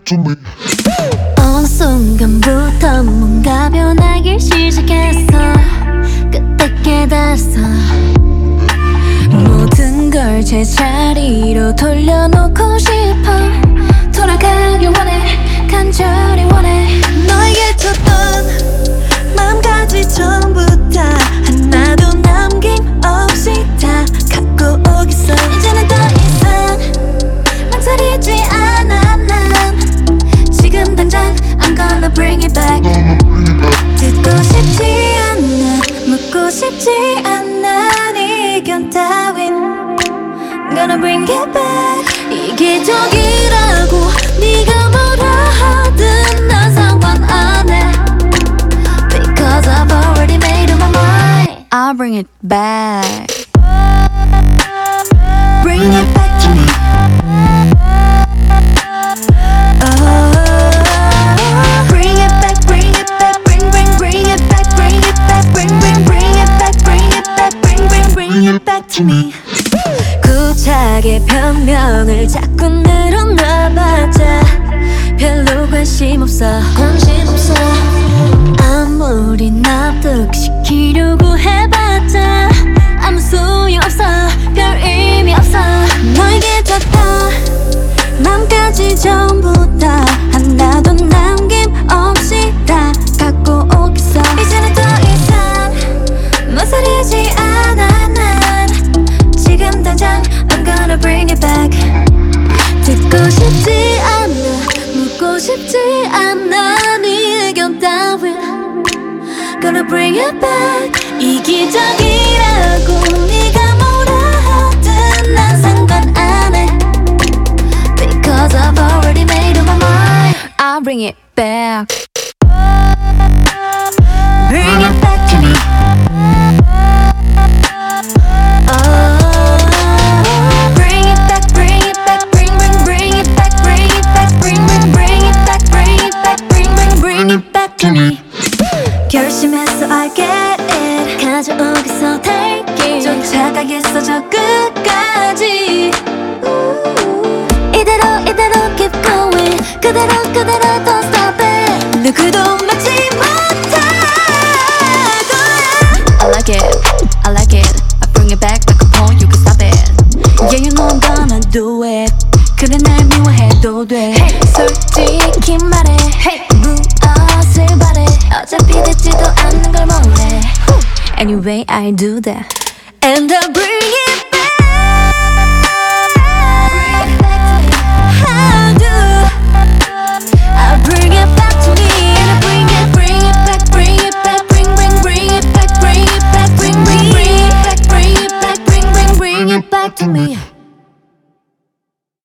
back to me. 어느 순간부터 뭔가 변하기 시작했어. 그때 깨달았어. 모든 걸 제자리로 돌려놓고 싶어. 돌아가길 원해, 간절히 원해. 너에게 줬던 마음까지 전부 다 하나도 남김없이 다 갖고 오겠어. 이제는 더 이상 망설이지 않아. 난 지금 당장 I'm gonna bring it back. 듣고 싶지 않아, 묻고 싶지 않아. 네 견 따윈 Gonna bring it back. 이기적이라고 네가 뭐라 하든 난 상관 안 해. Because I've already made up my mind. I'll bring it back. Bring it back to me. Oh, bring it back, bring it back, bring it back, bring it back, bring it back, bring it back, bring it back to me. 구차게 변명을 자꾸 늘어놔봤자 별로 관심 없어. 아무리 납득시키려고 해봤자 아무 소용없어. 별 의미 없어. 너에게 줬던 맘까지 전부 다 하나도 남김없이 다 갖고 오겠어. 이제는 더 이상 망설이지 않아. 난 지금 당장 I'm gonna bring it back. 듣고 싶지 않아, 묻고 싶지 않아. 네 의견 따윈 Gonna bring it back. 이기적이라고 네가 뭐라 하든 난 상관 안 해. Because I've already made up my mind. I'll bring it back. Bring it back to me. Oh, bring it back, bring it back, bring it back, bring it back, bring it back, bring it back to me. 결심했어, I get it. 가져오겠어, take it. 쫓아가겠어, 저 끝까지. 이대로 keep going. 그대로 don't stop it. 누구도 막지 못할 거야. I like it, I bring it back upon you can stop it. Yeah, you know I'm gonna do it. 그래 날 미워해도 돼. Hey, 솔직히 말해. Hey, 무엇을 바래. 어차피 듣지도 않는 걸 몰래. Anyway, I do that. And I bring